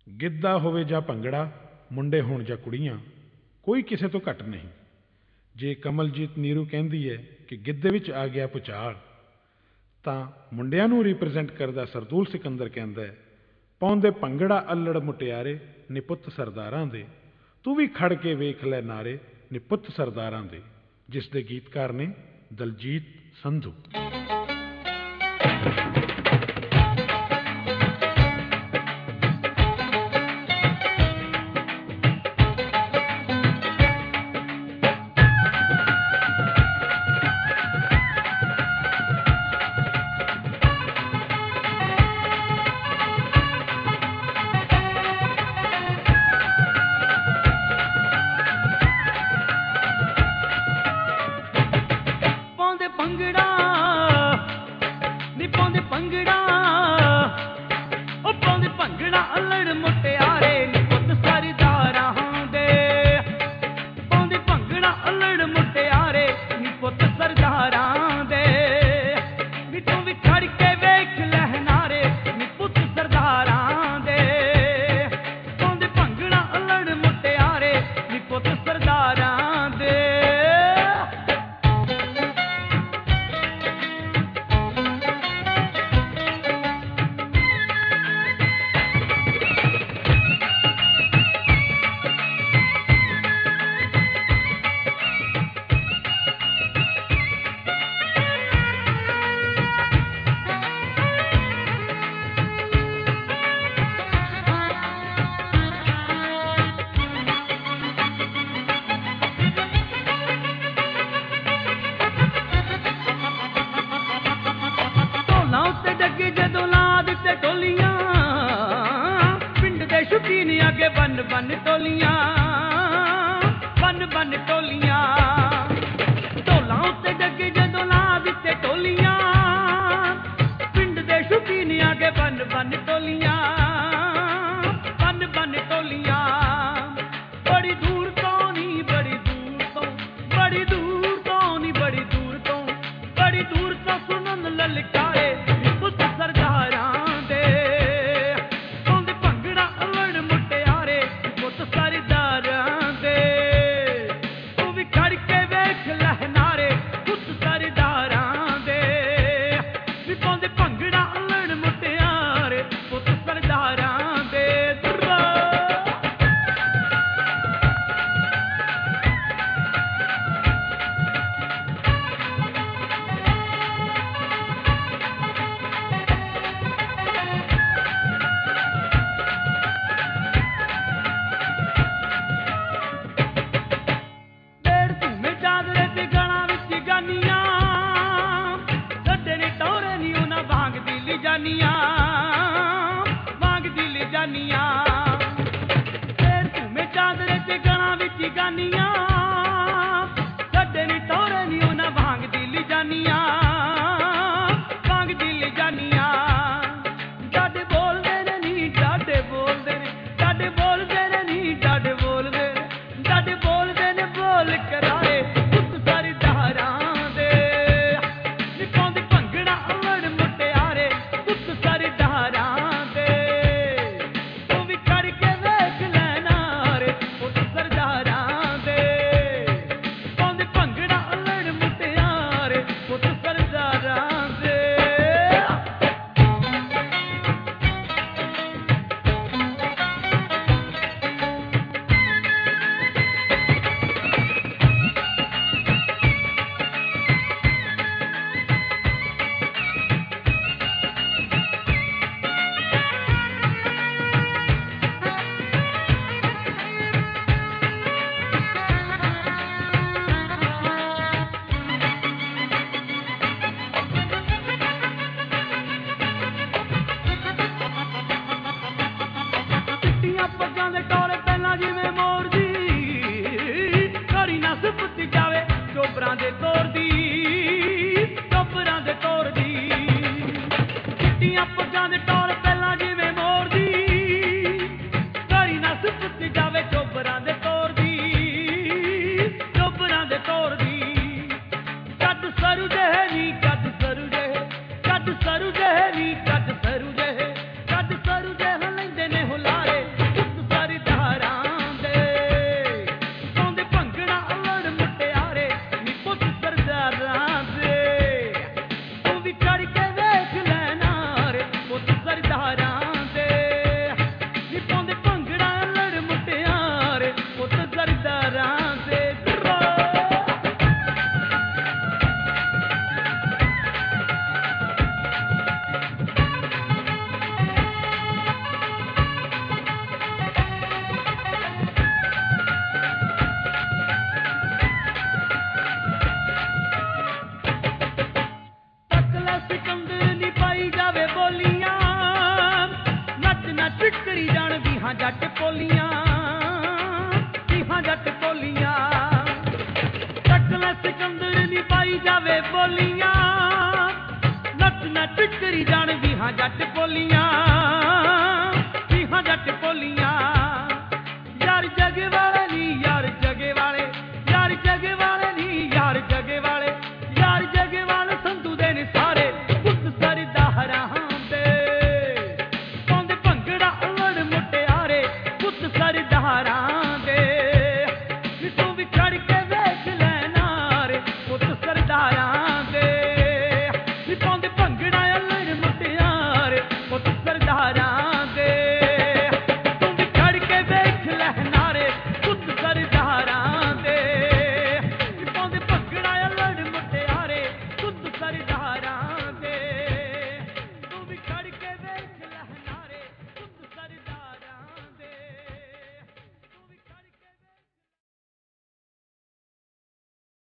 ਗਿੱਧਾ ਹੋਵੇ ਜਾਂ ਭੰਗੜਾ, ਮੁੰਡੇ ਹੋਣ ਜਾਂ ਕੁੜੀਆਂ, ਕੋਈ ਕਿਸੇ ਤੋਂ ਘੱਟ ਨਹੀਂ। ਜੇ ਕਮਲਜੀਤ ਨੀਰੂ ਕਹਿੰਦੀ ਹੈ ਕਿ ਗਿੱਧੇ ਵਿੱਚ ਆ ਗਿਆ ਭੁਚਾਲ, ਤਾਂ ਮੁੰਡਿਆਂ ਨੂੰ ਰਿਪਰੈਜ਼ੈਂਟ ਕਰਦਾ ਸਰਦੂਲ ਸਿਕੰਦਰ ਕਹਿੰਦਾ ਹੈ, ਪਾਉਂਦੇ ਭੰਗੜਾ ਅੱਲੜ ਮੁਟਿਆਰੇ ਨੀ ਪੁੱਤ ਸਰਦਾਰਾਂ ਦੇ, ਤੂੰ ਵੀ ਖੜ ਕੇ ਵੇਖ ਲੈ ਨਾਰੇ ਨੀ ਪੁੱਤ ਸਰਦਾਰਾਂ ਦੇ, ਜਿਸ ਦੇ ਗੀਤਕਾਰ ਨੇ ਦਲਜੀਤ ਸੰਧੂ। ਸਰੂ ਜੇ ਨੀ ਕੱਢ ਸਰੂ ਜੇ ਕੱਢ ਸਰੂ ਜੇ ਲੈਂਦੇ ਨੇ ਹੁਲਾਰੇ। ਹਾਂ ਜੱਟ ਪੋਲੀਆਂ, ਵੀ ਹਾਂ ਜੱਟ ਪੋਲੀਆਂ। ਚੱਕ ਲੈ ਸਿਕੰਦਰ ਨੀ ਪਾਈ ਜਾਵੇ ਬੋਲੀਆਂ, ਨੱਚ ਨੱਚ ਕਰੀ ਜਾਣ ਵੀ ਹਾਂ ਜੱਟ ਪੋਲੀਆਂ।